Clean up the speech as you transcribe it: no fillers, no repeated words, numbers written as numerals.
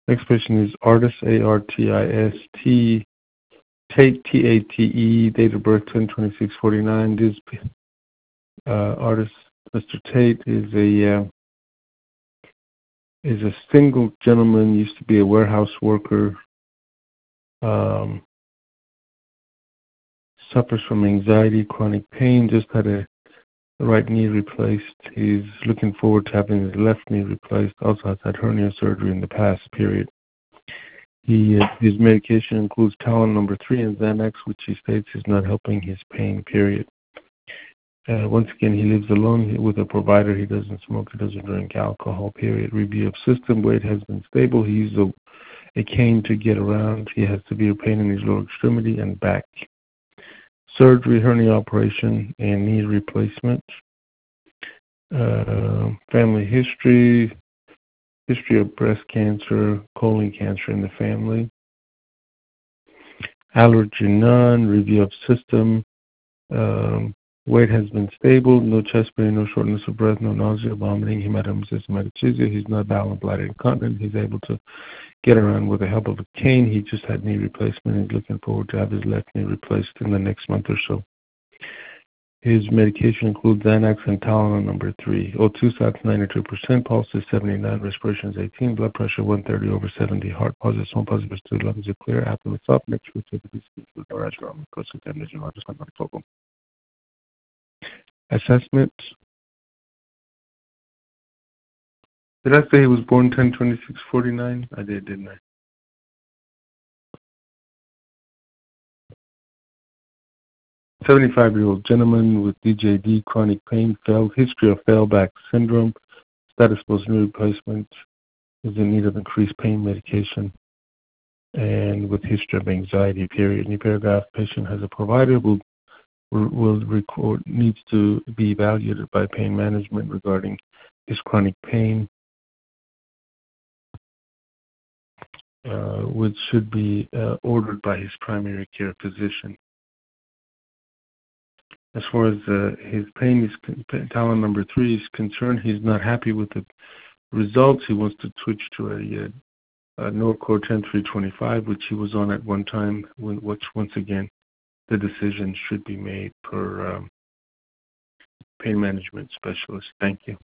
Next patient is Artist, Artist, Tate, Tate, date of birth 10/26/49. This artist, Mr. Tate, is a single gentleman. Used to be a warehouse worker. Suffers from anxiety, chronic pain. Just had a right knee replaced. He's looking forward to having his left knee replaced. Also has had hernia surgery in the past period. His medication includes Tylenol number 3 and Xanax, which he states is not helping his pain, period. Once again, he lives alone with a provider. He doesn't smoke. He doesn't drink alcohol, period. Review of system. Weight has been stable. He uses a cane to get around. He has severe pain in his lower extremity and back. Surgery, hernia operation, and knee replacement. Family history of breast cancer, colon cancer in the family. Allergy none. Review of system. Weight has been stable. No chest pain, no shortness of breath, no nausea, vomiting, hematemesis, hematochezia. He's not bowel and bladder incontinent. He's able to get around with the help of a cane. He just had knee replacement. He's looking forward to have his left knee replaced in the next month or so. His medication includes Xanax and Tylenol number 3. O2 sats 92%, pulse is 79, respiration is 18, blood pressure 130/70, heart positive, small positive, lungs are clear, abdomen soft, next week to the assessment. Did I say he was born 10/26/49? I did, didn't I? 75-year-old gentleman with DJD, chronic pain, history of failed back syndrome, status post knee replacement, is in need of increased pain medication, and with history of anxiety, period. New paragraph, patient has a provider who will record, needs to be evaluated by pain management regarding his chronic pain, which should be ordered by his primary care physician. As far as his pain Tylenol number 3 is concerned, he's not happy with the results. He wants to switch to a Norcor 10325, which he was on at one time, which once again, the decision should be made per pain management specialist. Thank you.